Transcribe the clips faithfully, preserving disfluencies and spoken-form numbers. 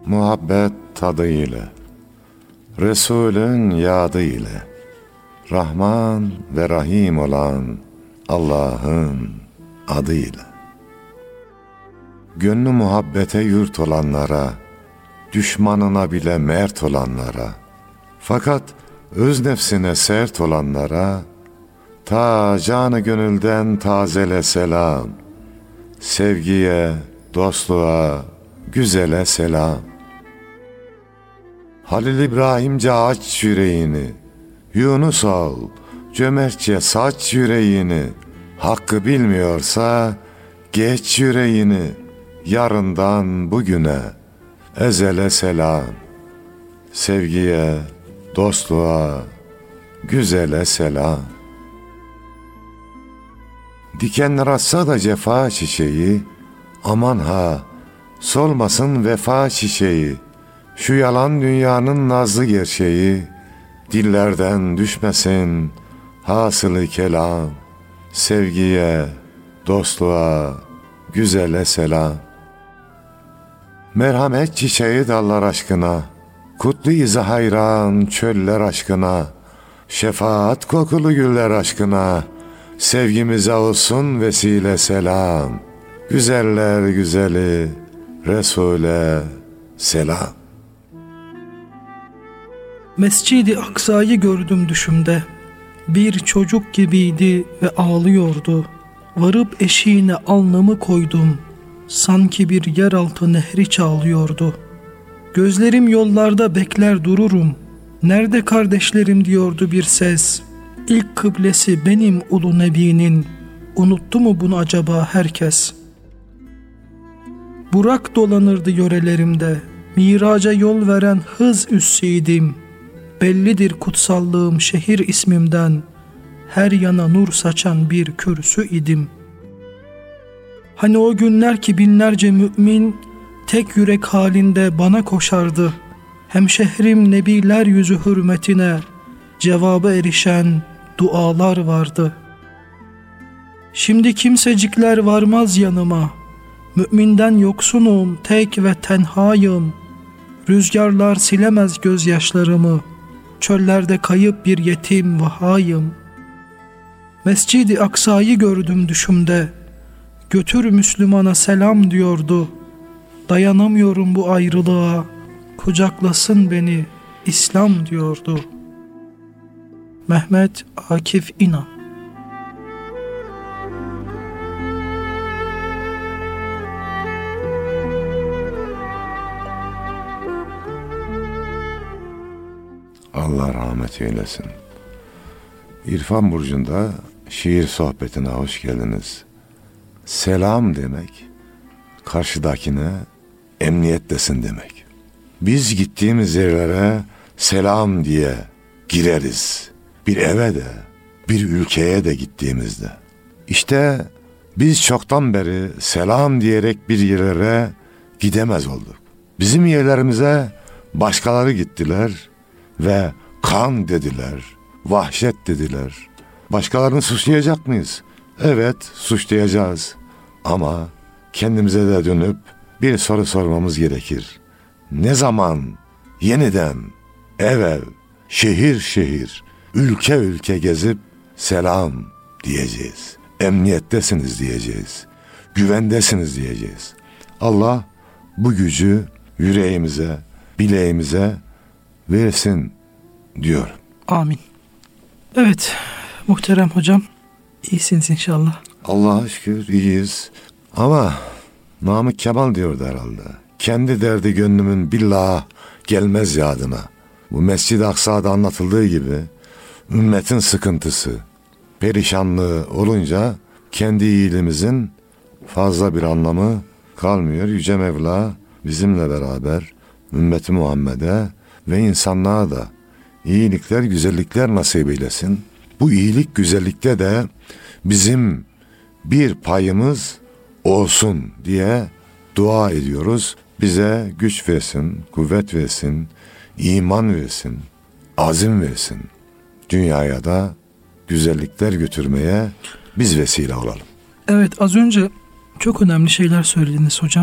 Muhabbet tadı ile, Resulün yadı ile, Rahman ve Rahim olan Allah'ın adıyla. Gönlü muhabbete yurt olanlara, düşmanına bile mert olanlara, fakat öz nefsine sert olanlara, ta canı gönülden tazele selam, sevgiye, dostluğa, güzele selam. Halil İbrahimce aç yüreğini, Yunus ol, cömertçe saç yüreğini, hakkı bilmiyorsa geç yüreğini, yarından bugüne, ezele selam, sevgiye, dostluğa, güzele selam. Dikenler atsa da cefa çiçeği, aman ha, solmasın vefa çiçeği, şu yalan dünyanın nazlı gerçeği, dillerden düşmesin hasılı kelam, sevgiye, dostluğa, güzele selam. Merhamet çiçeği dallar aşkına, kutlu-i hayran çöller aşkına, şefaat kokulu güller aşkına, sevgimize olsun vesile selam, güzeller güzeli Resul'e selam. Mescid-i Aksa'yı gördüm düşümde, bir çocuk gibiydi ve ağlıyordu. Varıp eşiğine alnımı koydum, sanki bir yeraltı nehri çağlıyordu. Gözlerim yollarda bekler dururum, nerede kardeşlerim diyordu bir ses. İlk kıblesi benim ulu nebinin, unuttu mu bunu acaba herkes? Burak dolanırdı yörelerimde, miraca yol veren hız üsseydim. Bellidir kutsallığım şehir ismimden, her yana nur saçan bir kürsü idim. Hani o günler ki binlerce mümin tek yürek halinde bana koşardı. Hemşehrim nebiler yüzü hürmetine cevaba erişen dualar vardı. Şimdi kimsecikler varmaz yanıma, müminden yoksunum, tek ve tenhayım. Rüzgarlar silemez gözyaşlarımı, çöllerde kayıp bir yetim vahayım. Mescid-i Aksa'yı gördüm düşümde, götür Müslümana selam diyordu. Dayanamıyorum bu ayrılığa, kucaklasın beni İslam diyordu. Mehmet Akif İnan. Allah rahmet eylesin. İrfan Burcu'nda şiir sohbetine hoş geldiniz. Selam demek, karşıdakine emniyettesin demek. Biz gittiğimiz yerlere selam diye gireriz. Bir eve de, bir ülkeye de gittiğimizde. İşte biz çoktan beri selam diyerek bir yerlere gidemez olduk. Bizim yerlerimize başkaları gittiler ve kan dediler, vahşet dediler. Başkalarını suçlayacak mıyız? Evet, suçlayacağız. Ama kendimize de dönüp bir soru sormamız gerekir. Ne zaman yeniden ev ev, şehir şehir, ülke ülke gezip selam diyeceğiz. Emniyettesiniz diyeceğiz. Güvendesiniz diyeceğiz. Allah bu gücü yüreğimize, bileğimize versin diyor. Amin. Evet, muhterem hocam, iyisiniz inşallah. Allah'a şükür iyiyiz. Ama Namık Kemal diyordu herhalde. Kendi derdi gönlümün billah gelmez yadına. Bu Mescid-i Aksa'da anlatıldığı gibi ümmetin sıkıntısı, perişanlığı olunca kendi iyiliğimizin fazla bir anlamı kalmıyor. Yüce Mevla bizimle beraber ümmeti Muhammed'e ve insanlığa da iyilikler, güzellikler nasip eylesin. Bu iyilik, güzellikte de bizim bir payımız olsun diye dua ediyoruz. Bize güç versin, kuvvet versin, iman versin, azim versin. Dünyaya da güzellikler götürmeye biz vesile olalım. Evet, az önce çok önemli şeyler söylediniz hocam.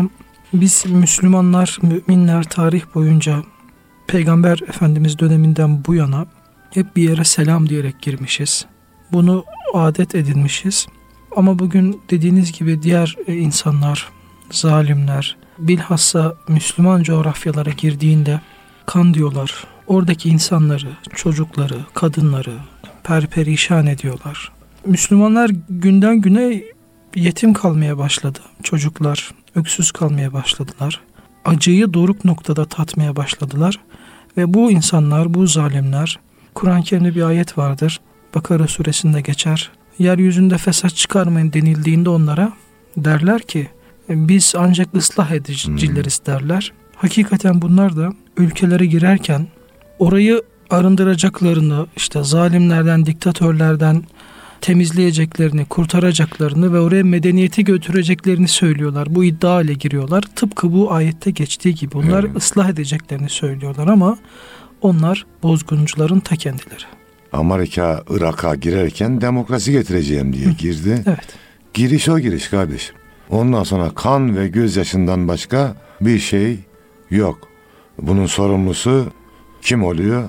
Biz Müslümanlar, müminler tarih boyunca Peygamber Efendimiz döneminden bu yana hep bir yere selam diyerek girmişiz. Bunu adet edinmişiz. Ama bugün dediğiniz gibi diğer insanlar, zalimler, bilhassa Müslüman coğrafyalara girdiğinde kan diyorlar. Oradaki insanları, çocukları, kadınları perperişan ediyorlar. Müslümanlar günden güne yetim kalmaya başladı. Çocuklar öksüz kalmaya başladılar. Acıyı doruk noktada tatmaya başladılar. Ve bu insanlar, bu zalimler, Kur'an-ı Kerim'de bir ayet vardır. Bakara suresinde geçer. Yeryüzünde fesat çıkarmayın denildiğinde onlara derler ki biz ancak ıslah edicileriz derler. Hakikaten bunlar da ülkelere girerken orayı arındıracaklarını, işte zalimlerden, diktatörlerden temizleyeceklerini, kurtaracaklarını ve oraya medeniyeti götüreceklerini söylüyorlar. Bu iddia ile giriyorlar. Tıpkı bu ayette geçtiği gibi onlar evet. ıslah edeceklerini söylüyorlar ama onlar bozguncuların ta kendileri. Amerika Irak'a girerken demokrasi getireceğim diye girdi. Evet. Giriş o giriş kardeşim. Ondan sonra kan ve gözyaşından başka bir şey yok. Bunun sorumlusu kim oluyor?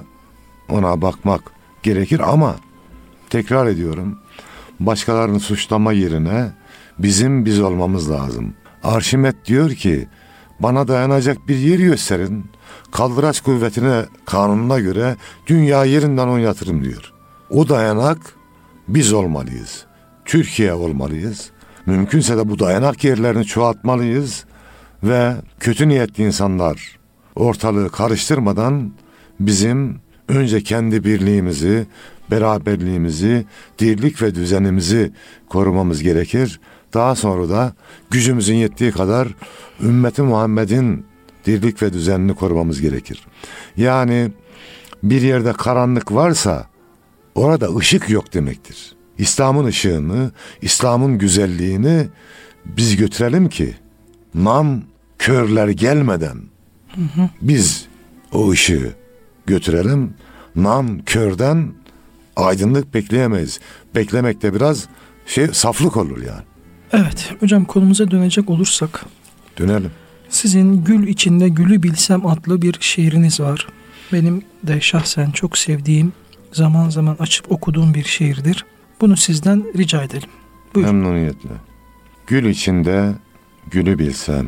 Ona bakmak gerekir ama tekrar ediyorum. Başkalarını suçlama yerine bizim biz olmamız lazım. Arşimet diyor ki bana dayanacak bir yer gösterin. Kaldıraç kuvvetine, kanununa göre dünya yerinden oynatırım diyor. O dayanak biz olmalıyız. Türkiye olmalıyız. Mümkünse de bu dayanak yerlerini çoğaltmalıyız ve kötü niyetli insanlar ortalığı karıştırmadan bizim önce kendi birliğimizi, beraberliğimizi, dirlik ve düzenimizi korumamız gerekir. Daha sonra da gücümüzün yettiği kadar ümmeti Muhammed'in dirlik ve düzenini korumamız gerekir. Yani bir yerde karanlık varsa orada ışık yok demektir. İslam'ın ışığını, İslam'ın güzelliğini biz götürelim ki nam körler gelmeden hı hı. biz o ışığı götürelim. Nam körden aydınlık bekleyemeyiz. Beklemek de biraz şey saflık olur yani. Evet hocam, konumuza dönecek olursak. Dönelim. Sizin Gül içinde Gülü Bilsem adlı bir şiiriniz var. Benim de şahsen çok sevdiğim, zaman zaman açıp okuduğum bir şiirdir. Bunu sizden rica edelim. Buyurun. Memnuniyetle. Gül içinde gülü bilsem.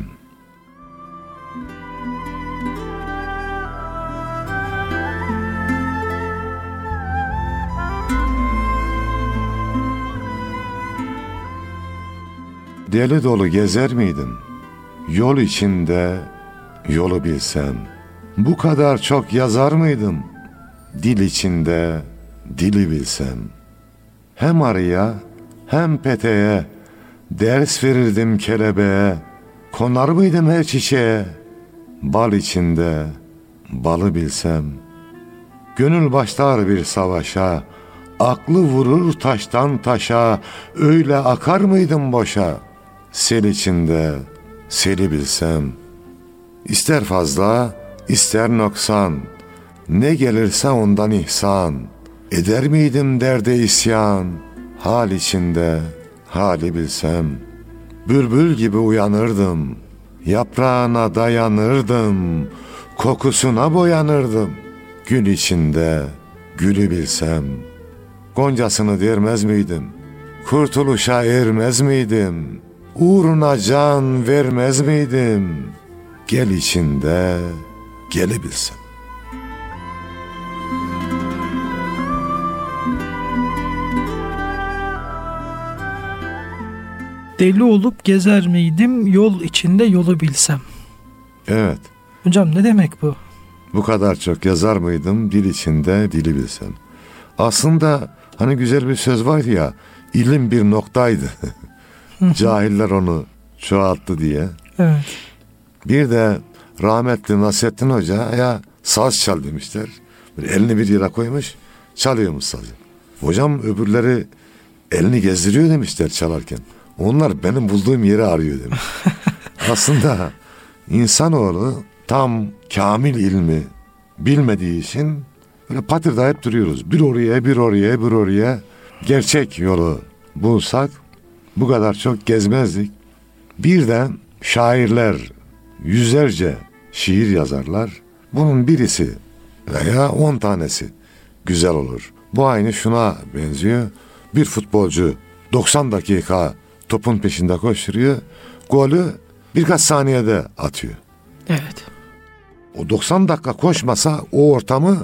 Deli dolu gezer miydim? Yol içinde yolu bilsem. Bu kadar çok yazar mıydım? Dil içinde dili bilsem. Hem arıya hem peteğe ders verirdim kelebeğe. Konar mıydım her çiçeğe? Bal içinde balı bilsem. Gönül başlar bir savaşa, aklı vurur taştan taşa. Öyle akar mıydım boşa? Sel içinde seli bilsem. İster fazla, ister noksan, ne gelirse ondan ihsan. Eder miydim derde isyan? Hal içinde hali bilsem. Bülbül gibi uyanırdım, yaprağına dayanırdım, kokusuna boyanırdım. Gül içinde gülü bilsem. Goncasını dermez miydim? Kurtuluşa ermez miydim? Uğruna can vermez miydim? Gel içinde geli bilsem. Deli olup gezer miydim yol içinde yolu bilsem. Evet. Hocam ne demek bu? Bu kadar çok yazar mıydım dil içinde dili bilsem. Aslında hani güzel bir söz var ya, ilim bir noktaydı. Cahiller onu çoğalttı diye. Evet. Bir de rahmetli Nasrettin Hoca'ya saz çal demişler. Böyle elini bir yere koymuş, çalıyormuş sazı. Hocam öbürleri elini gezdiriyor demişler çalarken. Onlar benim bulduğum yeri arıyor demiş. Aslında insanoğlu tam kamil ilmi bilmediği için böyle patırdayıp duruyoruz. Bir oraya, bir oraya, bir oraya. Gerçek yolu bulsak bu kadar çok gezmezdik. Bir de şairler yüzlerce şiir yazarlar. Bunun birisi veya on tanesi güzel olur. Bu aynı şuna benziyor. Bir futbolcu doksan dakika topun peşinde koşturuyor. Golü birkaç saniyede atıyor. Evet. O doksan dakika koşmasa o ortamı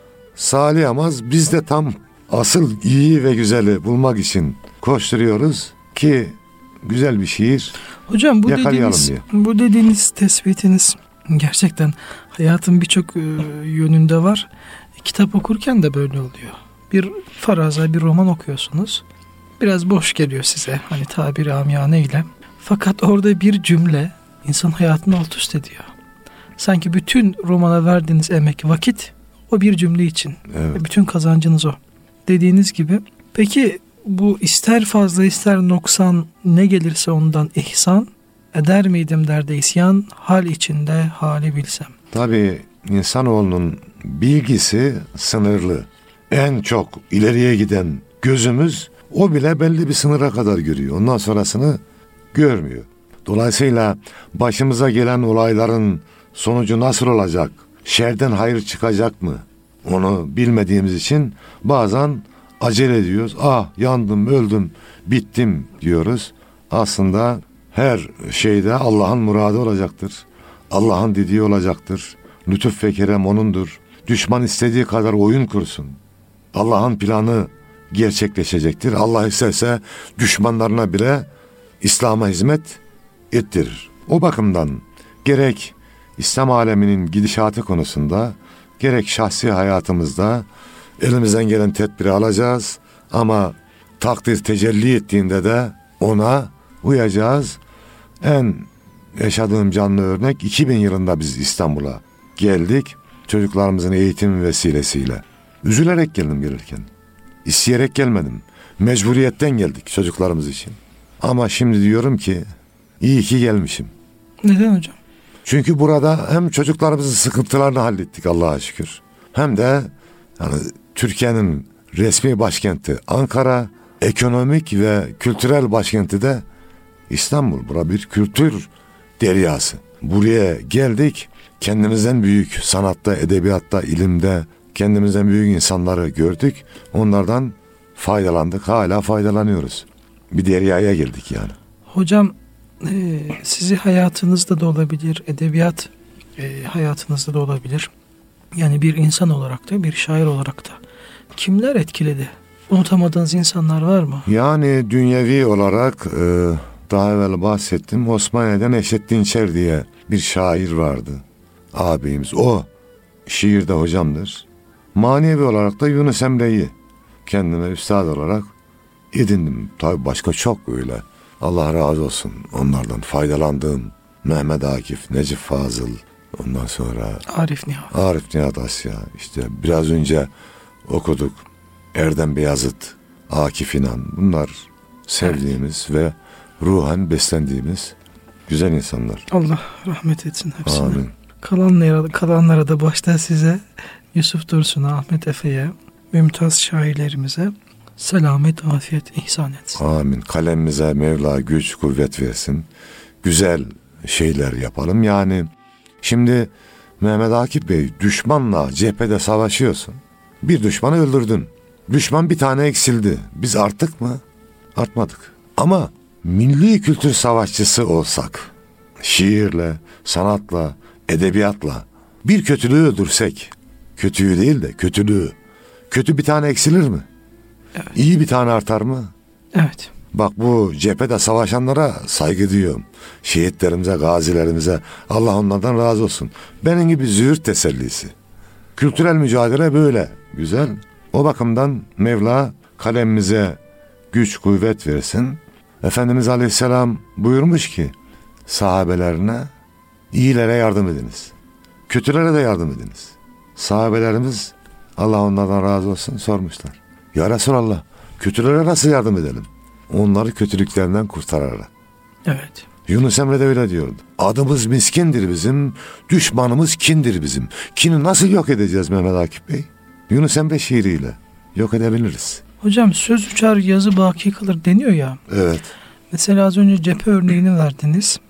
sağlayamaz. Biz de tam asıl iyi ve güzeli bulmak için koşturuyoruz ki güzel bir şiir Hocam bu yakalayalım dediğiniz, diye. bu dediğiniz tespitiniz gerçekten hayatın birçok e, yönünde var. Kitap okurken de böyle oluyor. Bir faraza, bir roman okuyorsunuz. Biraz boş geliyor size hani tabiri amiyane ile. Fakat orada bir cümle insan hayatını alt üst ediyor. Sanki bütün romana verdiğiniz emek, vakit o bir cümle için. Evet. Ve bütün kazancınız o. Dediğiniz gibi. Peki bu ister fazla ister noksan ne gelirse ondan ihsan eder miydim derde isyan hal içinde hali bilsem. Tabii insanoğlunun bilgisi sınırlı. En çok ileriye giden gözümüz o bile belli bir sınıra kadar görüyor. Ondan sonrasını görmüyor. Dolayısıyla başımıza gelen olayların sonucu nasıl olacak? Şerden hayır çıkacak mı? Onu bilmediğimiz için bazen acele ediyoruz. Ah yandım, öldüm, bittim diyoruz. Aslında her şeyde Allah'ın muradı olacaktır. Allah'ın dediği olacaktır. Lütuf ve kerem O'nundur. Düşman istediği kadar oyun kursun. Allah'ın planı gerçekleşecektir. Allah isterse düşmanlarına bile İslam'a hizmet ettirir. O bakımdan gerek İslam aleminin gidişatı konusunda gerek şahsi hayatımızda elimizden gelen tedbiri alacağız ama takdir tecelli ettiğinde de ona uyacağız. En yaşadığım canlı örnek iki bin yılında biz İstanbul'a geldik. Çocuklarımızın eğitim vesilesiyle. Üzülerek geldim gelirken. İsteyerek gelmedim. Mecburiyetten geldik çocuklarımız için. Ama şimdi diyorum ki iyi ki gelmişim. Neden hocam? Çünkü burada hem çocuklarımızın sıkıntılarını hallettik Allah'a şükür. Hem de yani Türkiye'nin resmi başkenti Ankara, ekonomik ve kültürel başkenti de İstanbul. Bura bir kültür deryası. Buraya geldik, kendimizden büyük sanatta, edebiyatta, ilimde kendimizden büyük insanları gördük. Onlardan faydalandık, hala faydalanıyoruz. Bir deryaya geldik yani. Hocam e, sizi hayatınızda da olabilir, edebiyat e, hayatınızda da olabilir. Yani bir insan olarak da, bir şair olarak da. Kimler etkiledi? Unutamadığınız insanlar var mı? Yani dünyevi olarak e, daha evvel bahsettim. Osmaniye'den Neşet Dinçer diye bir şair vardı. Abimiz. O şiirde hocamdır. Manevi olarak da Yunus Emre'yi kendime üstad olarak edindim. Tabii başka çok öyle. Allah razı olsun onlardan faydalandığım Mehmet Akif, Necip Fazıl, ondan sonra Arif Nihat. Arif Nihat Asya, işte biraz önce okuduk Erdem Beyazıt, Akif İnan. Bunlar sevdiğimiz evet. ve ruhen beslendiğimiz güzel insanlar. Allah rahmet etsin hepsine. Amin. Kalanlara, kalanlara da başta size, Yusuf Dursun'a, Ahmet Efe'ye, mümtaz şairlerimize selamet, afiyet ihsan etsin. Amin. Kalemimize Mevla güç, kuvvet versin. Güzel şeyler yapalım. Yani şimdi Mehmet Akif Bey, düşmanla cephede savaşıyorsun. Bir düşmanı öldürdün. Düşman bir tane eksildi. Biz arttık mı? Artmadık. Ama milli kültür savaşçısı olsak, şiirle, sanatla, edebiyatla bir kötülüğü öldürsek, kötüyü değil de kötülüğü, kötü bir tane eksilir mi? Evet. İyi bir tane artar mı? Evet. Bak bu cephede savaşanlara saygı duyuyorum. Şehitlerimize, gazilerimize Allah onlardan razı olsun. Benim gibi züğürt tesellisi. Kültürel mücadele böyle güzel. O bakımdan Mevla kalemimize güç, kuvvet versin. Efendimiz Aleyhisselam buyurmuş ki sahabelerine iyilere yardım ediniz. Kötülere de yardım ediniz. Sahabelerimiz Allah onlardan razı olsun sormuşlar. Ya Resulallah kötülere nasıl yardım edelim? Onları kötülüklerinden kurtararak. Evet. Yunus Emre de öyle diyordu. Adımız miskindir bizim, düşmanımız kindir bizim. Kini nasıl yok edeceğiz Mehmet Akif Bey? Yunus Emre şiiriyle yok edebiliriz. Hocam söz uçar yazı baki kalır deniyor ya. Evet. Mesela az önce cephe örneğini verdiniz.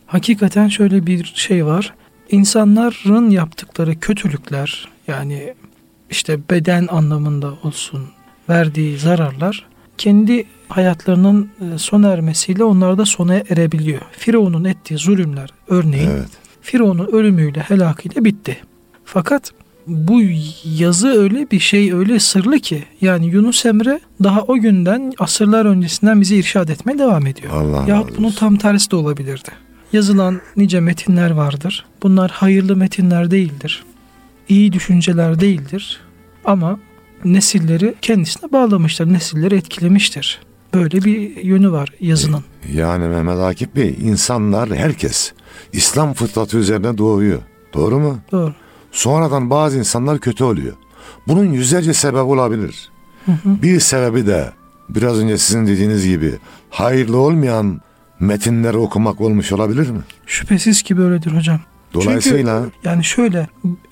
Hakikaten şöyle bir şey var. İnsanların yaptıkları kötülükler, yani işte beden anlamında olsun verdiği zararlar kendi hayatlarının sona ermesiyle onlar da sona erebiliyor. Firavun'un ettiği zulümler örneğin Evet. Firavun'un ölümüyle, helakıyla bitti. Fakat bu yazı öyle bir şey, öyle sırlı ki yani Yunus Emre daha o günden, asırlar öncesinden bizi irşad etmeye devam ediyor. Allah razı Yahut bunun olsun. tam tersi de olabilirdi. Yazılan nice metinler vardır. Bunlar hayırlı metinler değildir. İyi düşünceler değildir. Ama nesilleri kendisine bağlamıştır. Nesilleri etkilemiştir. Böyle bir yönü var yazının. Yani Mehmet Akif Bey, insanlar, herkes İslam fıtratı üzerine doğuyor. Doğru mu? Doğru. Sonradan bazı insanlar kötü oluyor. Bunun yüzlerce sebep olabilir. Hı hı. Bir sebebi de biraz önce sizin dediğiniz gibi hayırlı olmayan metinleri okumak olmuş olabilir mi? Şüphesiz ki böyledir hocam. Dolayısıyla Çünkü yani şöyle,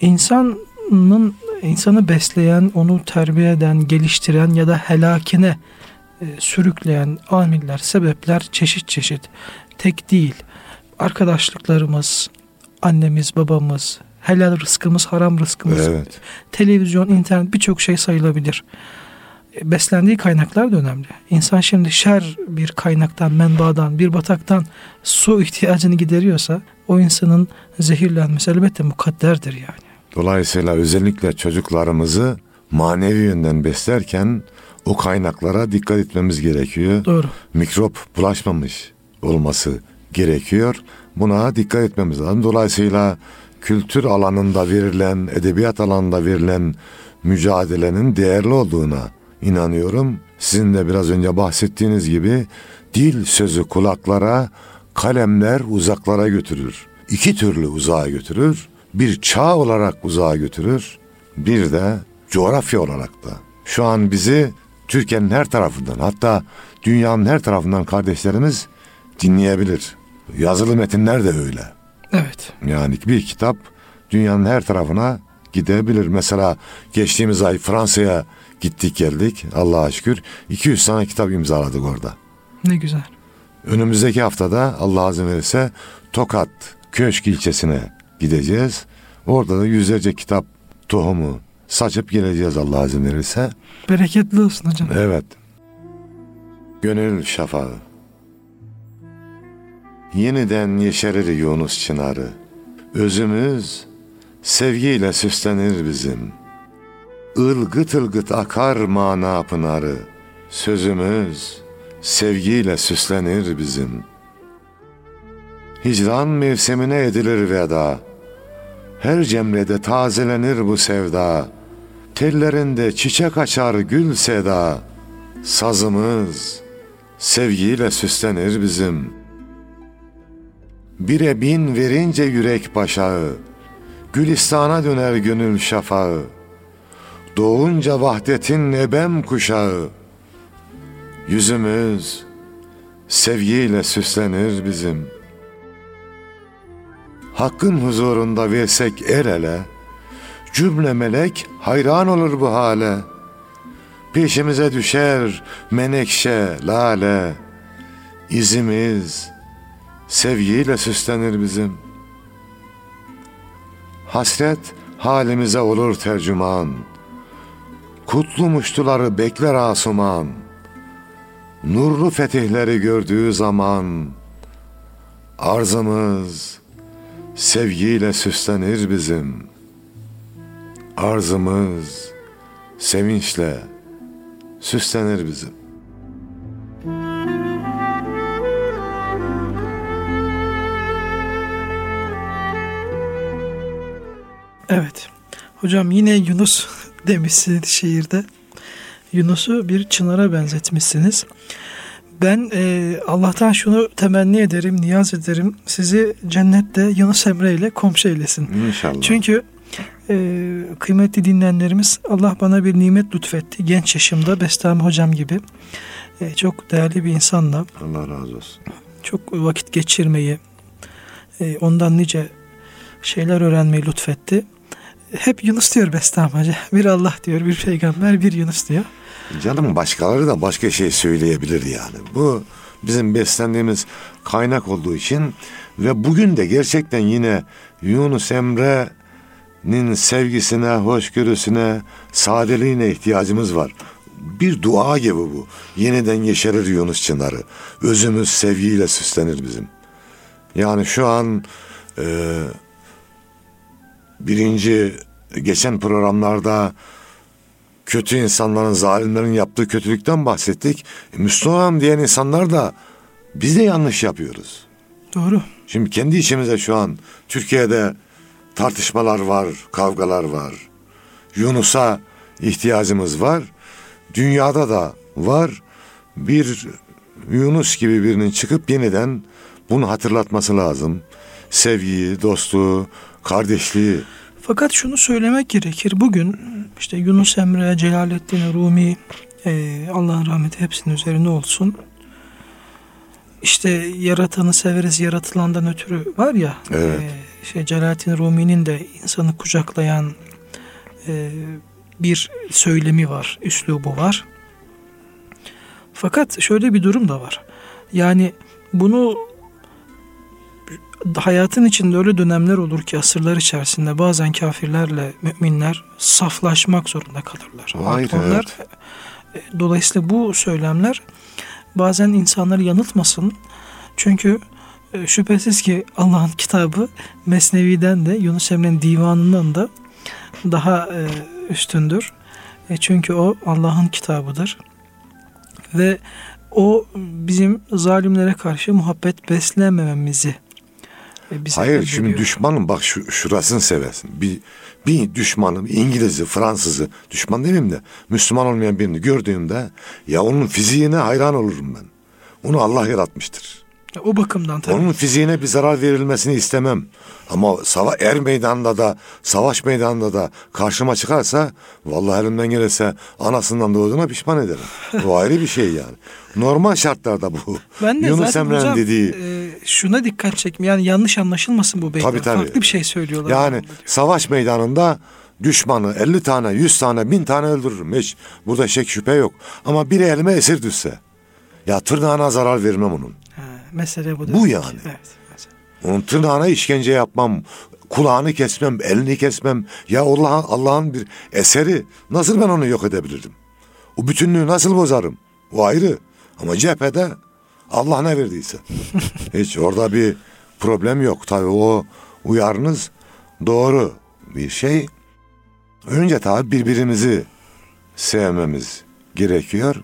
insanın insanı besleyen, onu terbiye eden, geliştiren ya da helakine e, sürükleyen amiller, sebepler çeşit çeşit. Tek değil. Arkadaşlıklarımız, annemiz, babamız, helal rızkımız, haram rızkımız, evet. televizyon, internet, birçok şey sayılabilir. E, beslendiği kaynaklar da önemli. İnsan şimdi şer bir kaynaktan, menbaadan, bir bataktan su ihtiyacını gideriyorsa o insanın zehirlenmesi elbette mukadderdir yani. Dolayısıyla özellikle çocuklarımızı manevi yönden beslerken o kaynaklara dikkat etmemiz gerekiyor. Doğru. Mikrop bulaşmamış olması gerekiyor. Buna dikkat etmemiz lazım. Dolayısıyla kültür alanında verilen, edebiyat alanında verilen mücadelenin değerli olduğuna inanıyorum. Sizin de biraz önce bahsettiğiniz gibi dil sözü kulaklara, kalemler uzaklara götürür. İki türlü uzağa götürür. Bir çağ olarak uzağa götürür. Bir de coğrafya olarak da. Şu an bizi Türkiye'nin her tarafından, hatta dünyanın her tarafından kardeşlerimiz dinleyebilir. Yazılı metinler de öyle. Evet. Yani bir kitap dünyanın her tarafına gidebilir. Mesela geçtiğimiz ay Fransa'ya gittik geldik Allah'a şükür. iki yüz tane kitap imzaladık orada. Ne güzel. Önümüzdeki haftada Allah izin verirse Tokat Köşk ilçesine gideceğiz. Orada da yüzlerce kitap tohumu saçıp geleceğiz Allah izin verirse. Bereketli olsun hocam. Evet. Gönül şafağı. Yeniden yeşerir Yunus çınarı. Özümüz sevgiyle süslenir bizim. Ilgıt ılgıt akar mana pınarı. Sözümüz sevgiyle süslenir bizim. Hicran mevsimine edilir veda. Her cemrede tazelenir bu sevda. Tellerinde çiçek açar gül seda. Sazımız sevgiyle süslenir bizim. Bire bin verince yürek başağı, Gülistana döner gönül şafağı. Doğunca vahdetin ebem kuşağı. Yüzümüz sevgiyle süslenir bizim. Hakkın huzurunda versek el ele, cümle melek hayran olur bu hale. Peşimize düşer menekşe lale. İzimiz sevgiyle süslenir bizim. Hasret halimize olur tercüman. Kutlu muştuları bekler asuman. Nurlu fetihleri gördüğü zaman arzımız sevgiyle süslenir bizim. Arzımız sevinçle süslenir bizim. Evet. Hocam yine Yunus demişsiniz şiirde. Yunus'u bir çınara benzetmişsiniz. Ben e, Allah'tan şunu temenni ederim, niyaz ederim. Sizi cennette Yunus Emre ile komşu eylesin. İnşallah. Çünkü e, kıymetli dinleyenlerimiz, Allah bana bir nimet lütfetti. Genç yaşımda Bestami hocam gibi e, çok değerli bir insanla Allah razı olsun. çok vakit geçirmeyi, e, ondan nice şeyler öğrenmeyi lütfetti. Hep Yunus diyor Bestami Hoca. Bir Allah diyor, bir peygamber, bir Yunus diyor. Canım başkaları da başka şey söyleyebilir yani. Bu bizim beslendiğimiz kaynak olduğu için Ve bugün de gerçekten yine Yunus Emre'nin sevgisine, hoşgörüsüne, sadeliğine ihtiyacımız var. Bir dua gibi bu. Yeniden yeşerir Yunus çınarı. Özümüz sevgiyle süslenir bizim. Yani şu an e, birinci geçen programlarda kötü insanların, zalimlerin yaptığı kötülükten bahsettik. E, Müslüman diyen insanlar da biz de yanlış yapıyoruz. Doğru. Şimdi kendi içimizde şu an Türkiye'de tartışmalar var, kavgalar var. Yunus'a ihtiyacımız var. Dünyada da var. Bir Yunus gibi birinin çıkıp yeniden bunu hatırlatması lazım. Sevgiyi, dostluğu, kardeşliği. Fakat şunu söylemek gerekir. Bugün işte Yunus Emre, Celaleddin Rumi, e, Allah'ın rahmeti hepsinin üzerine olsun. İşte yaratanı severiz yaratılandan ötürü var ya. Evet. E, şey Celaleddin Rumi'nin de insanı kucaklayan e, bir söylemi var, üslubu var. Fakat şöyle bir durum da var. Yani bunu hayatın içinde öyle dönemler olur ki asırlar içerisinde bazen kafirlerle müminler saflaşmak zorunda kalırlar. Hayır, Onlar, evet. Dolayısıyla bu söylemler bazen insanları yanıltmasın. Çünkü şüphesiz ki Allah'ın kitabı Mesnevi'den de Yunus Emre'nin divanından da daha üstündür. Çünkü o Allah'ın kitabıdır. Ve o bizim zalimlere karşı muhabbet beslemememizi bize Hayır şimdi ediyor. düşmanım bak şu, şurasını seversin. Bir, bir düşmanım İngiliz'i, Fransız'ı düşman demeyeyim de Müslüman olmayan birini gördüğümde ya onun fiziğine hayran olurum ben. Onu Allah yaratmıştır. O bakımdan tabii. Onun fiziğine bir zarar verilmesini istemem. Ama sava er meydanında da savaş meydanında da karşıma çıkarsa vallahi elimden gelirse anasından doğduğuna pişman ederim. Bu ayrı bir şey yani. Normal şartlarda bu. Ben de Yunus zaten Emre'nin hocam dediği. e, şuna dikkat çekme. Yani yanlış anlaşılmasın bu beyler. Tabii, tabii. Farklı bir şey söylüyorlar. Yani savaş meydanında düşmanı elli tane, yüz tane, bin tane öldürürüm. Hiç burada şek şüphe yok. Ama biri elime esir düşse ya tırnağına zarar vermem onun. Ha, mesele bu. Bu yani. Evet, mesela. Onun tırnağına işkence yapmam, kulağını kesmem, elini kesmem. Ya Allah'ın Allah'ın bir eseri. Nasıl ben onu yok edebilirim? O bütünlüğü nasıl bozarım? O ayrı. Ama cephede Allah ne verdiyse. Hiç orada bir problem yok. Tabii o uyarınız doğru bir şey. Önce tabii birbirimizi sevmemiz gerekiyor.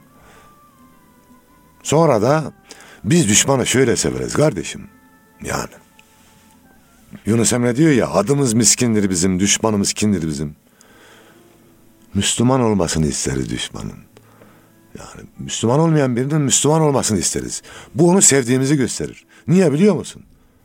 Sonra da biz düşmanı şöyle severiz kardeşim. Yani. Yunus Emre diyor ya adımız miskindir bizim, düşmanımız kindir bizim. Müslüman olmasını isteriz düşmanın. Yani Müslüman olmayan birinin Müslüman olmasını isteriz. Bu onu sevdiğimizi gösterir. Niye biliyor musun?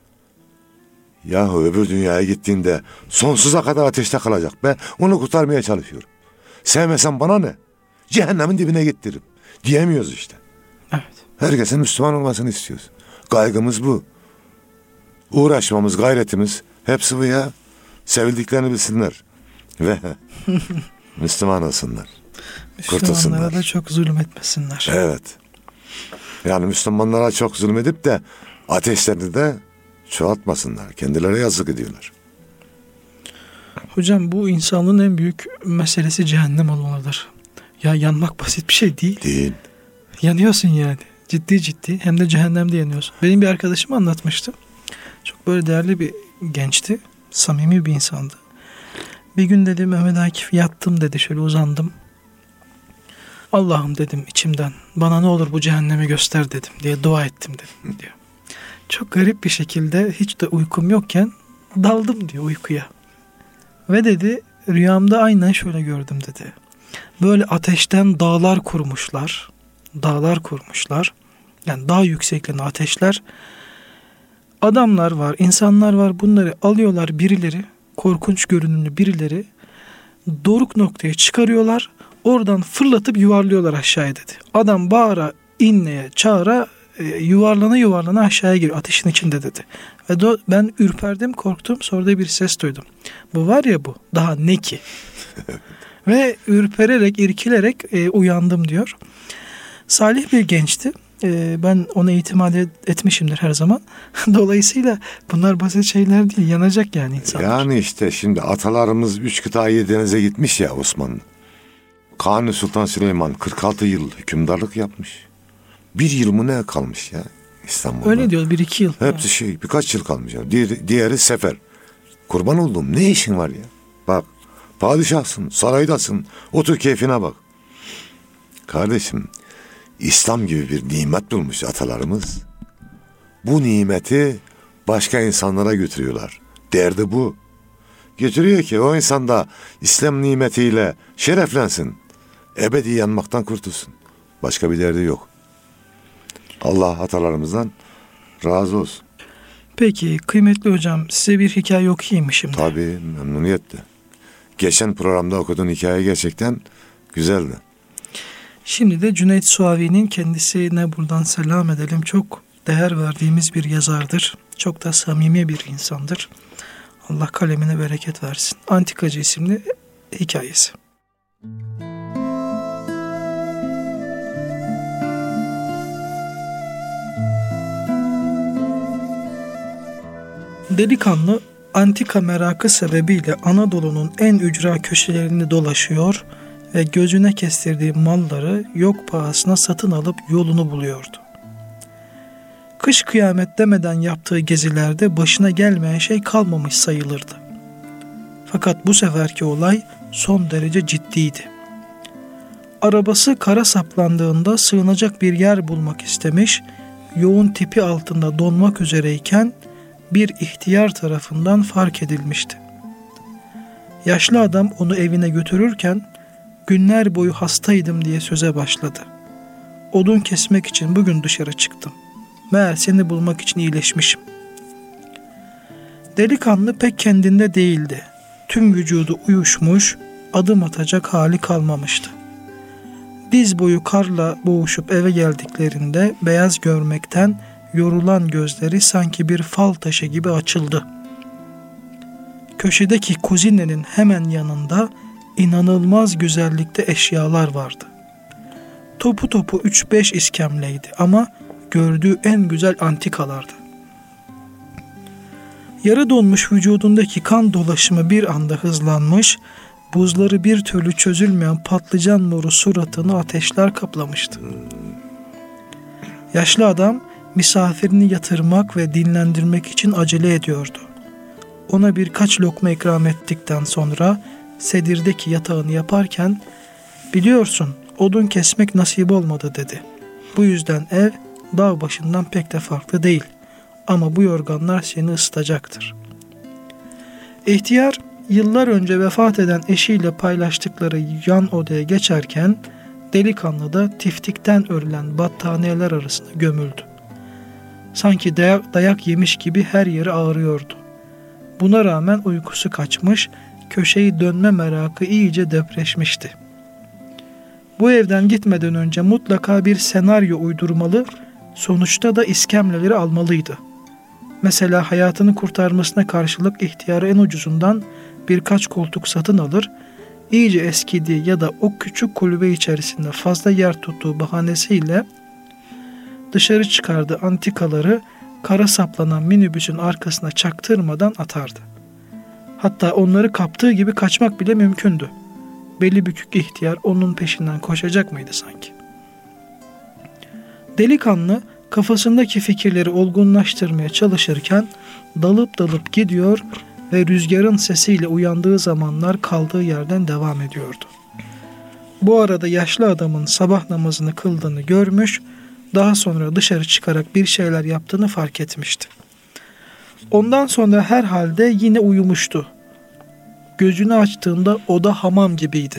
Yahu öbür dünyaya gittiğinde sonsuza kadar ateşte kalacak. Ben onu kurtarmaya çalışıyorum. Sevmesem bana ne? Cehennemin dibine gittiririm. Diyemiyoruz işte. Evet. Herkesin Müslüman olmasını istiyoruz. Kaygımız bu. Uğraşmamız, gayretimiz hepsi bu ya. Sevildiklerini bilsinler. Ve Müslüman olsunlar. Müslümanlara da çok zulmetmesinler. Evet. Yani Müslümanlara çok zulmedip de ateşlerini de çoğaltmasınlar. Kendileri yazık ediyorlar. Hocam bu insanlığın en büyük meselesi cehennem olmalıdır. Ya yanmak basit bir şey değil. Değil. Yanıyorsun yani. Ciddi ciddi. Hem de cehennemde yanıyorsun. Benim bir arkadaşım anlatmıştı. Çok böyle değerli bir gençti. Samimi bir insandı. Bir gün dedi Mehmet Akif yattım dedi. Şöyle uzandım. Allah'ım dedim içimden. Bana ne olur bu cehennemi göster dedim diye dua ettim dedim diyor. Çok garip bir şekilde hiç de uykum yokken daldım diyor uykuya. Ve dedi rüyamda aynen şöyle gördüm dedi. Böyle ateşten dağlar kurmuşlar. Dağlar kurmuşlar. Yani dağ yüksekliğinde ateşler. Adamlar var, insanlar var. Bunları alıyorlar birileri. Korkunç görünümlü birileri. Doruk noktaya çıkarıyorlar. Oradan fırlatıp yuvarlıyorlar aşağıya dedi. Adam bağıra, inleye, çağıra e, yuvarlana yuvarlana aşağıya giriyor. Ateşin içinde dedi. Ve do, ben ürperdim, korktum. Sonra da bir ses duydum. Bu var ya bu. Daha ne ki? Ve ürpererek, irkilerek e, uyandım diyor. Salih bir gençti. Ee, ben ona itimat et- etmişimdir her zaman. Dolayısıyla bunlar basit şeyler değil. Yanacak yani insanlar. Yani işte şimdi atalarımız üç kıtayı denize gitmiş ya Osmanlı. Kanuni Sultan Süleyman kırk altı yıl hükümdarlık yapmış. Bir yıl mı ne kalmış ya İstanbul'da? Öyle diyor, bir iki yıl. Hepsi şey birkaç yıl kalmış ya. Diğeri, diğeri sefer. Kurban olduğum ne işin var ya? Bak padişahsın, saraydasın. Otur keyfine bak. Kardeşim İslam gibi bir nimet bulmuş atalarımız. Bu nimeti başka insanlara götürüyorlar. Derdi bu. Götürüyor ki o insan da İslam nimetiyle şereflensin. Ebedi yanmaktan kurtulsun. Başka bir derdi yok. Allah atalarımızdan razı olsun. Peki kıymetli hocam, size bir hikaye okuyayım mı şimdi? Tabii, memnuniyetle. Geçen programda okuduğun hikaye gerçekten güzeldi. Şimdi de Cüneyt Suavi'nin, kendisine buradan selam edelim. Çok değer verdiğimiz bir yazardır. Çok da samimi bir insandır. Allah kalemine bereket versin. Antikacı isimli hikayesi. Delikanlı antika merakı sebebiyle Anadolu'nun en ücra köşelerini dolaşıyor ve gözüne kestirdiği malları yok pahasına satın alıp yolunu buluyordu. Kış kıyamet demeden yaptığı gezilerde başına gelmeyen şey kalmamış sayılırdı. Fakat bu seferki olay son derece ciddiydi. Arabası kara saplandığında sığınacak bir yer bulmak istemiş, yoğun tipi altında donmak üzereyken bir ihtiyar tarafından fark edilmişti. Yaşlı adam onu evine götürürken günler boyu hastaydım diye söze başladı. Odun kesmek için bugün dışarı çıktım. Meğer seni bulmak için iyileşmişim. Delikanlı pek kendinde değildi. Tüm vücudu uyuşmuş, adım atacak hali kalmamıştı. Diz boyu karla boğuşup eve geldiklerinde beyaz görmekten yorulan gözleri sanki bir fal taşı gibi açıldı. Köşedeki kuzinenin hemen yanında inanılmaz güzellikte eşyalar vardı. Topu topu üç beş iskemleydi ama gördüğü en güzel antikalardı. Yarı donmuş vücudundaki kan dolaşımı bir anda hızlanmış, buzları bir türlü çözülmeyen patlıcan nuru suratını ateşler kaplamıştı. Yaşlı adam misafirini yatırmak ve dinlendirmek için acele ediyordu. Ona birkaç lokma ikram ettikten sonra sedirdeki yatağını yaparken "Biliyorsun, odun kesmek nasip olmadı" dedi. "Bu yüzden ev dağ başından pek de farklı değil. Ama bu yorganlar seni ısıtacaktır." İhtiyar yıllar önce vefat eden eşiyle paylaştıkları yan odaya geçerken delikanlı da tiftikten örülen battaniyeler arasında gömüldü. Sanki dayak, dayak yemiş gibi her yeri ağrıyordu. Buna rağmen uykusu kaçmış, köşeyi dönme merakı iyice depreşmişti. Bu evden gitmeden önce mutlaka bir senaryo uydurmalı, sonuçta da iskemleleri almalıydı. Mesela hayatını kurtarmasına karşılık ihtiyarı en ucuzundan birkaç koltuk satın alır, iyice eskidiği ya da o küçük kulübe içerisinde fazla yer tuttuğu bahanesiyle dışarı çıkardığı antikaları kara saplanan minibüsün arkasına çaktırmadan atardı. Hatta onları kaptığı gibi kaçmak bile mümkündü. Beli bükük ihtiyar onun peşinden koşacak mıydı sanki? Delikanlı kafasındaki fikirleri olgunlaştırmaya çalışırken dalıp dalıp gidiyor ve rüzgarın sesiyle uyandığı zamanlar kaldığı yerden devam ediyordu. Bu arada yaşlı adamın sabah namazını kıldığını görmüş, daha sonra dışarı çıkarak bir şeyler yaptığını fark etmişti. Ondan sonra herhalde yine uyumuştu. Gözünü açtığında oda hamam gibiydi.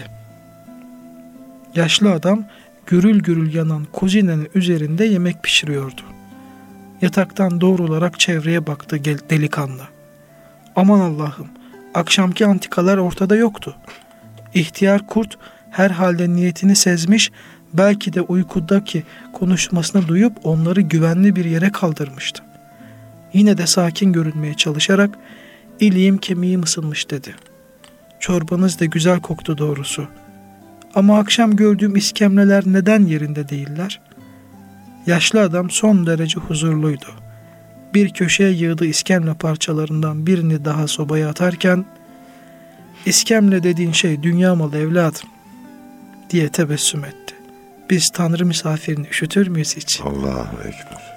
Yaşlı adam gürül gürül yanan kuzinenin üzerinde yemek pişiriyordu. Yataktan doğrularak çevreye baktı delikanlı. Aman Allah'ım, akşamki antikalar ortada yoktu. İhtiyar kurt herhalde niyetini sezmiş, belki de uykudaki konuşmasını duyup onları güvenli bir yere kaldırmıştı. Yine de sakin görünmeye çalışarak "İliğim kemiğim ısınmış" dedi. "Çorbanız da güzel koktu doğrusu. Ama akşam gördüğüm iskemleler neden yerinde değiller?" Yaşlı adam son derece huzurluydu. Bir köşeye yığdığı iskemle parçalarından birini daha sobaya atarken "İskemle dediğin şey dünya malı evladım" diye tebessüm etti. Biz Tanrı misafirini üşütür müyüz hiç? Allahu Ekber.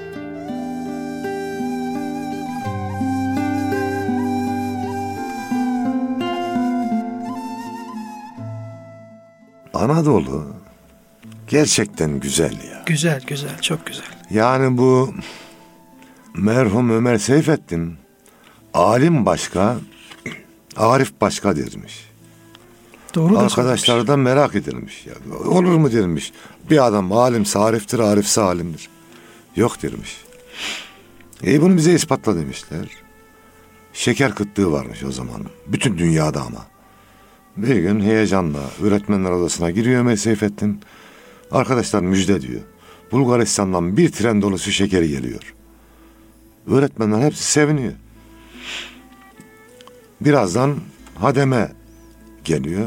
Anadolu gerçekten güzel ya. Güzel güzel, çok güzel. Yani bu merhum Ömer Seyfettin alim başka, arif başka dermiş. Doğru da Arkadaşlar da merak edilmiş. Ya. Olur mu dermiş. Bir adam alimse ariftir, arifse alimdir. Yok dermiş. E bunu bize ispatla demişler. Şeker kıtlığı varmış o zaman. Bütün dünyada ama. Bir gün heyecanla öğretmenler odasına giriyor Ömer Seyfettin. Arkadaşlar müjde diyor. Bulgaristan'dan bir tren dolusu şekeri geliyor. Öğretmenler hepsi seviniyor. Birazdan hademe geliyor.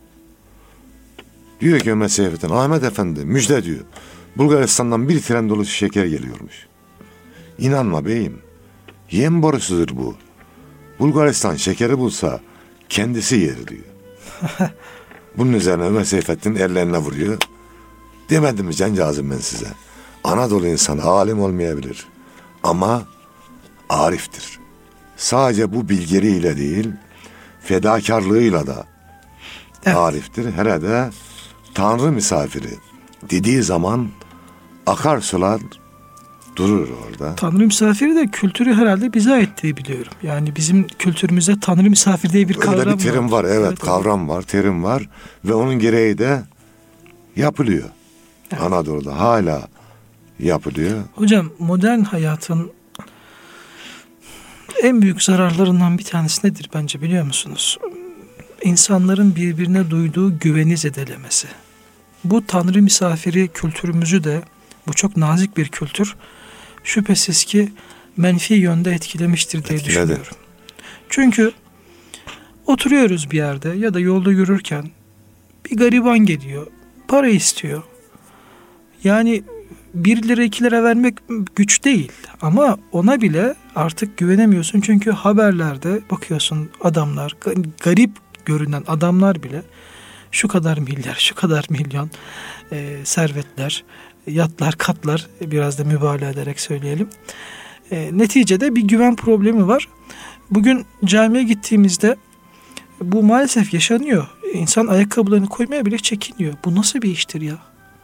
Diyor ki Ömer Seyfettin, Ahmet Efendi müjde diyor. Bulgaristan'dan bir tren dolusu şeker geliyormuş. İnanma beyim. Yem borusudur bu. Bulgaristan şekeri bulsa kendisi yer diyor. Bunun üzerine Ömer Seyfettin ellerine vuruyor. Demedim mi cancağızım ben size? Anadolu insanı alim olmayabilir. Ama ariftir. Sadece bu bilgeliğiyle değil, fedakarlığıyla da evet. Ariftir. Hele de Tanrı misafiri dediği zaman akarsular durur orada. Tanrı misafiri de kültürü herhalde bize ait diye biliyorum. Yani bizim kültürümüzde Tanrı misafiri diye bir kavram var. Öyle bir terim var. var. Evet, evet kavram var, terim var. Ve onun gereği de yapılıyor. Evet. Anadolu'da hala yapılıyor. Hocam modern hayatın en büyük zararlarından bir tanesi nedir bence biliyor musunuz? İnsanların birbirine duyduğu güveni zedelemesi. Bu Tanrı misafiri kültürümüzü de, bu çok nazik bir kültür, şüphesiz ki menfi yönde etkilemiştir diye Etkiledi. düşünüyorum. Çünkü oturuyoruz bir yerde ya da yolda yürürken bir gariban geliyor, para istiyor. Yani bir lira iki lira vermek güç değil ama ona bile artık güvenemiyorsun. Çünkü haberlerde bakıyorsun adamlar, garip görünen adamlar bile şu kadar milyar, şu kadar milyon e, servetler, yatlar, katlar, biraz da mübalağa ederek söyleyelim. E, neticede bir güven problemi var. Bugün camiye gittiğimizde bu maalesef yaşanıyor. İnsan ayakkabılarını koymaya bile çekiniyor. Bu nasıl bir iştir ya?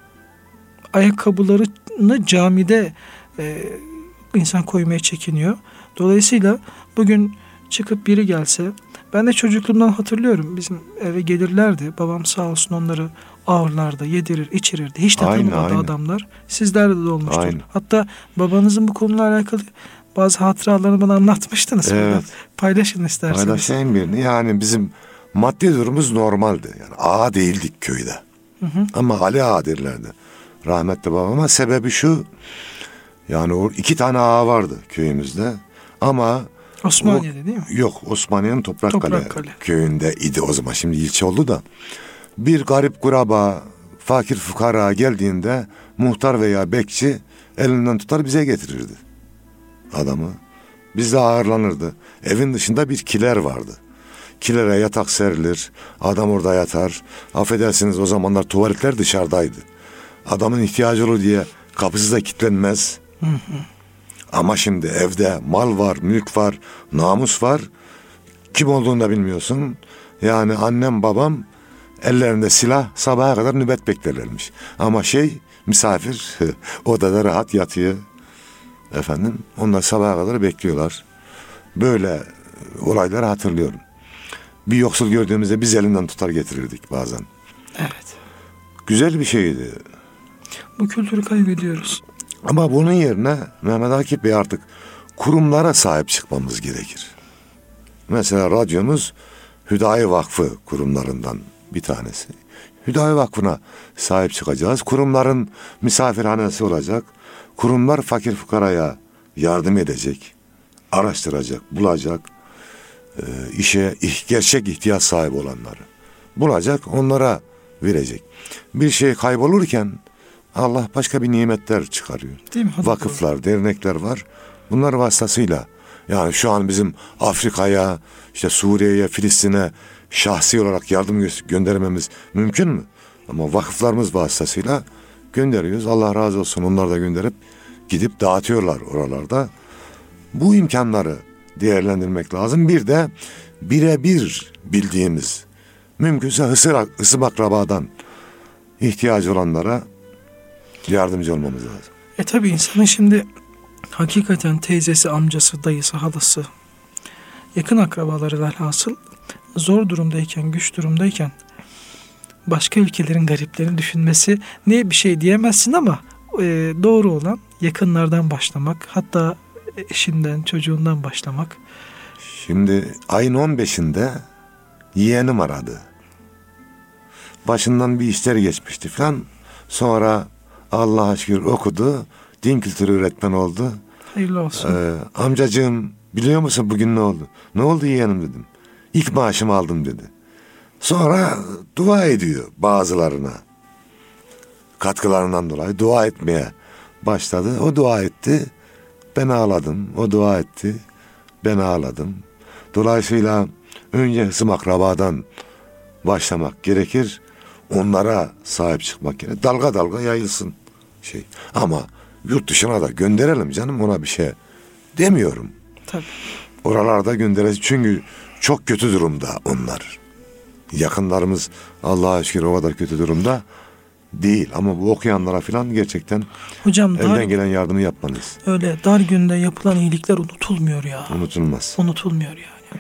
Ayakkabılarını camide e, insan koymaya çekiniyor. Dolayısıyla bugün çıkıp biri gelse, ben de çocukluğumdan hatırlıyorum. Bizim eve gelirlerdi. Babam sağ olsun onları ağırlardı, yedirir, içirirdi. Hiç de tanımadı adamlar. Sizlerde de olmuştur. Aynı. Hatta babanızın bu konuyla alakalı bazı hatıralarını bana anlatmıştınız. Evet. Paylaşın isterseniz. Paylaşayım birini. Yani bizim maddi durumumuz normaldi. Yani ağa değildik köyde. Hı hı. Ama Ali ağa derlerdi. Rahmetli babama. Sebebi şu. Yani o iki tane ağa vardı köyümüzde. Ama Osmaniye'de değil mi? Yok, Osmaniye'nin Toprakkale, Toprakkale köyünde idi o zaman. Şimdi ilçe oldu da. Bir garip kuraba, fakir fukara geldiğinde muhtar veya bekçi elinden tutar bize getirirdi adamı. Biz de ağırlanırdı. Evin dışında bir kiler vardı. Kilere yatak serilir. Adam orada yatar. Affedersiniz o zamanlar tuvaletler dışarıdaydı. Adamın ihtiyacı olur diye kapısı da kilitlenmez. Hı hı. Ama şimdi evde mal var, mülk var, namus var. Kim olduğunu da bilmiyorsun. Yani annem babam ellerinde silah sabaha kadar nöbet beklerlermiş. Ama şey misafir odada rahat yatıyor. Efendim onlar sabaha kadar bekliyorlar. Böyle olayları hatırlıyorum. Bir yoksul gördüğümüzde biz elinden tutar getirirdik bazen. Evet. Güzel bir şeydi. Bu kültürü kaybediyoruz. Ama bunun yerine Mehmet Akif Bey artık kurumlara sahip çıkmamız gerekir. Mesela radyomuz Hüdayi Vakfı kurumlarından bir tanesi. Hüdayi Vakfı'na sahip çıkacağız. Kurumların misafirhanesi olacak. Kurumlar fakir fukaraya yardım edecek, araştıracak, bulacak, e, işe gerçek ihtiyaç sahibi olanları bulacak, onlara verecek. Bir şey kaybolurken Allah başka bir nimetler çıkarıyor. Değil mi? Hadi Vakıflar, dernekler var. Bunlar vasıtasıyla yani şu an bizim Afrika'ya, işte Suriye'ye, Filistin'e şahsi olarak yardım gö- göndermemiz mümkün mü? Ama vakıflarımız vasıtasıyla gönderiyoruz. Allah razı olsun, onlar da gönderip gidip dağıtıyorlar oralarda. Bu imkanları değerlendirmek lazım. Bir de birebir bildiğimiz, mümkünse hısır, hısım akrabadan ihtiyacı olanlara yardımcı olmamız lazım. E tabi insanın şimdi hakikaten teyzesi, amcası, dayısı, halası, yakın akrabaları velhasıl zor durumdayken, güç durumdayken başka ülkelerin gariplerini düşünmesi ne bir şey diyemezsin ama e, doğru olan yakınlardan başlamak, hatta eşinden, çocuğundan başlamak. Şimdi ayın on beşinde yeğenim aradı. Başından bir işler geçmişti falan. Sonra Allah'a şükür okudu. Din kültürü öğretmeni oldu. Hayırlı olsun. Ee, amcacığım biliyor musun bugün ne oldu? Ne oldu yeğenim dedim. İlk maaşımı aldım dedi. Sonra dua ediyor bazılarına. Katkılarından dolayı dua etmeye başladı. O dua etti. Ben ağladım. O dua etti. Ben ağladım. Dolayısıyla önce hısım akrabadan başlamak gerekir. Onlara sahip çıkmak gerekir. Dalga dalga yayılsın şey. Ama yurt dışına da gönderelim canım, ona bir şey demiyorum. Tabii. Oralarda göndereceğiz çünkü çok kötü durumda onlar. Yakınlarımız Allah'a şükür o kadar kötü durumda değil. Ama bu okuyanlara falan gerçekten Hocam, elden dar, gelen yardımı yapmanız. öyle dar günde yapılan iyilikler unutulmuyor ya. Unutulmaz. Unutulmuyor yani.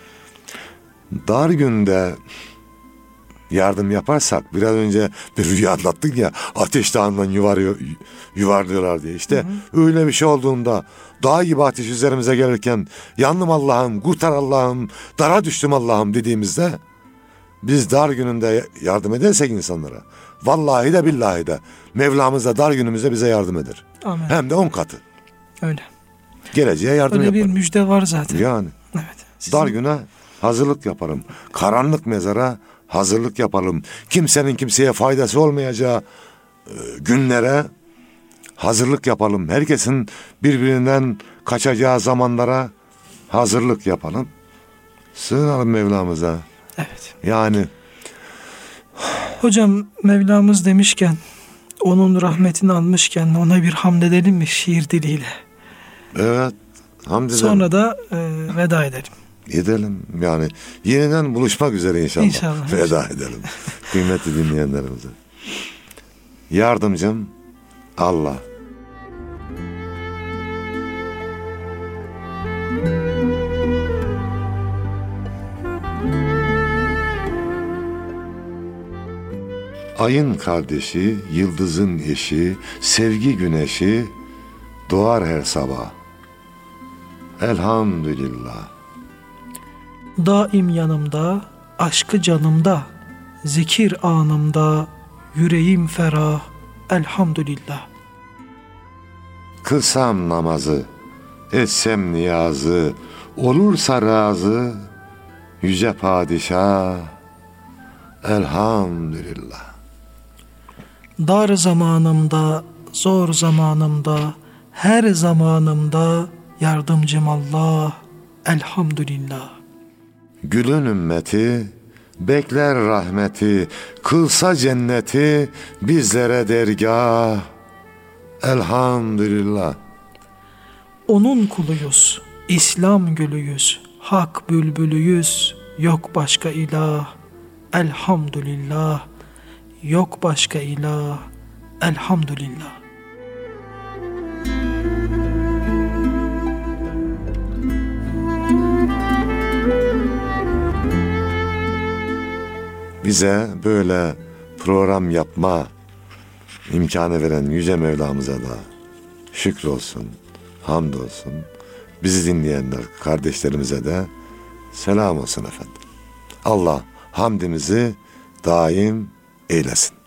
Dar günde yardım yaparsak, biraz önce bir rüya anlattık ya, ateş dağından yuvarıyor, yuvarlıyorlar diye. İşte hı hı. Öyle bir şey olduğunda dağ gibi ateş üzerimize gelirken yandım Allah'ım, kurtar Allah'ım, dara düştüm Allah'ım dediğimizde biz dar gününde yardım edersek insanlara, vallahi de billahi de Mevlamız da dar günümüzde bize yardım eder. Amin. Hem de on katı. Öyle. Geleceğe yardım Öyle yaparım. bir müjde var zaten. Yani. Evet. Sizin... Dar güne hazırlık yaparım. Karanlık mezara hazırlık yapalım. Kimsenin kimseye faydası olmayacağı e, günlere hazırlık yapalım. Herkesin birbirinden kaçacağı zamanlara hazırlık yapalım. Sığınalım Mevlamıza. Evet. Yani. Hocam, Mevlamız demişken, onun rahmetini almışken ona bir hamd edelim mi şiir diliyle? Evet. Hamd edelim. Sonra da e, veda edelim. Edelim. Yani yeniden buluşmak üzere inşallah. İnşallah. Veda edelim. Kıymetli dinleyenlerimize. Yardımcım Allah. Ayın kardeşi, yıldızın eşi, sevgi güneşi doğar her sabah. Elhamdülillah. Daim yanımda, aşkı canımda, zikir anımda, yüreğim ferah, elhamdülillah. Kılsam namazı, etsem niyazı, olursa razı, yüce padişah, elhamdülillah. Dar zamanımda, zor zamanımda, her zamanımda yardımcım Allah, elhamdülillah. Gülün ümmeti, bekler rahmeti, kılsa cenneti bizlere dergah, elhamdülillah. Onun kuluyuz, İslam gülüyüz, hak bülbülüyüz, yok başka ilah, elhamdülillah, yok başka ilah, elhamdülillah. Bize böyle program yapma imkanı veren Yüce Mevlamıza da şükür olsun, hamd olsun. Bizi dinleyenler, kardeşlerimize de selam olsun efendim. Allah hamdimizi daim eylesin.